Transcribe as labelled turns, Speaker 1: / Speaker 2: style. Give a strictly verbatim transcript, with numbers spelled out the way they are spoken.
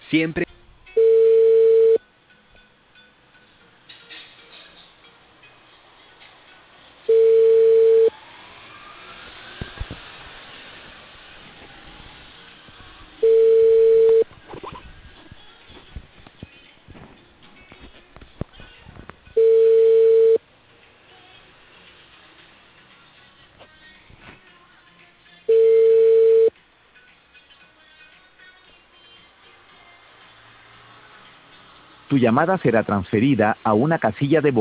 Speaker 1: Siempre.
Speaker 2: Tu llamada será transferida a una casilla de voz.